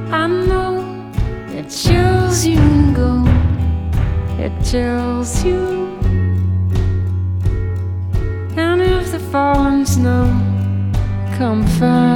I know it chills you and go, it chills you. And if the falling snow come fast,